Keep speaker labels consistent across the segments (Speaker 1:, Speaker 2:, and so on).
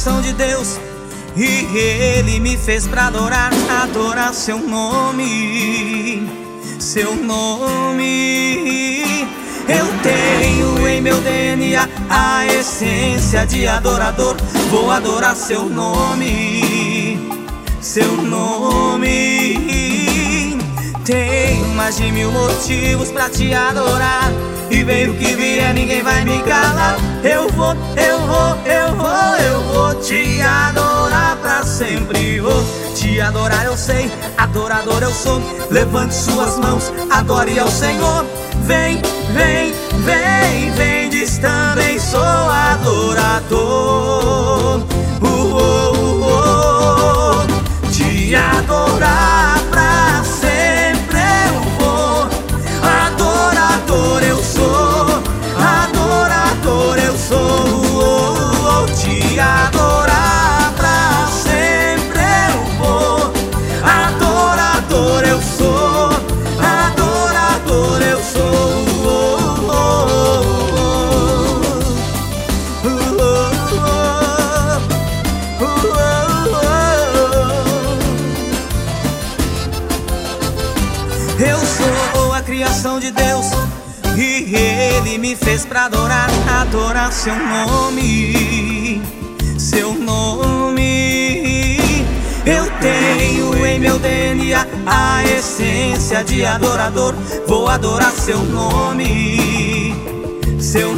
Speaker 1: criação de Deus e Ele me fez pra adorar, adorar seu nome, seu nome. Eu tenho em meu DNA a essência de adorador. Vou adorar seu nome, seu nome. Tenho mais de 1000 motivos pra te adorar, e veio o que vier, ninguém vai me calar. Eu vou te adorar pra sempre. Vou te adorar, eu sei, adorador eu sou. Levante suas mãos, adore ao Senhor. Vem, vem, vem, vem, diz também sou adorador. Te adorar pra sempre eu vou. Adorador eu sou, adorador eu sou. Te adorar pra sempre eu vou. Adorador eu sou, adorador eu sou. Eu sou a criação de Deus e Ele me fez pra adorar, adorar seu nome, seu nome. Eu tenho em meu DNA a essência de adorador. Vou adorar seu nome, seu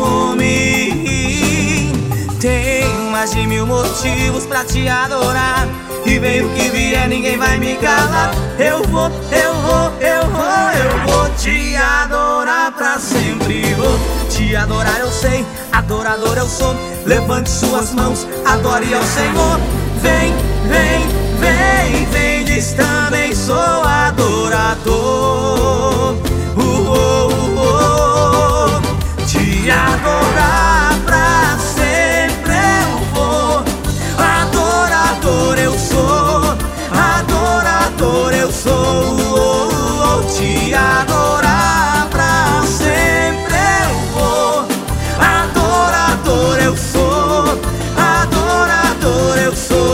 Speaker 1: nome. Tenho mais de 1000 motivos pra te adorar, e veio o que vier, ninguém vai me calar. Eu vou te adorar pra sempre. Vou te adorar, eu sei, adorador eu sou. Levante suas mãos, adore ao Senhor. Vem, vem, vem, vem, diz também sou adorador. Te adorar pra sempre eu vou. Adorador eu sou, adorador eu sou. Te adorar pra sempre eu vou. Adorador eu sou, adorador eu sou.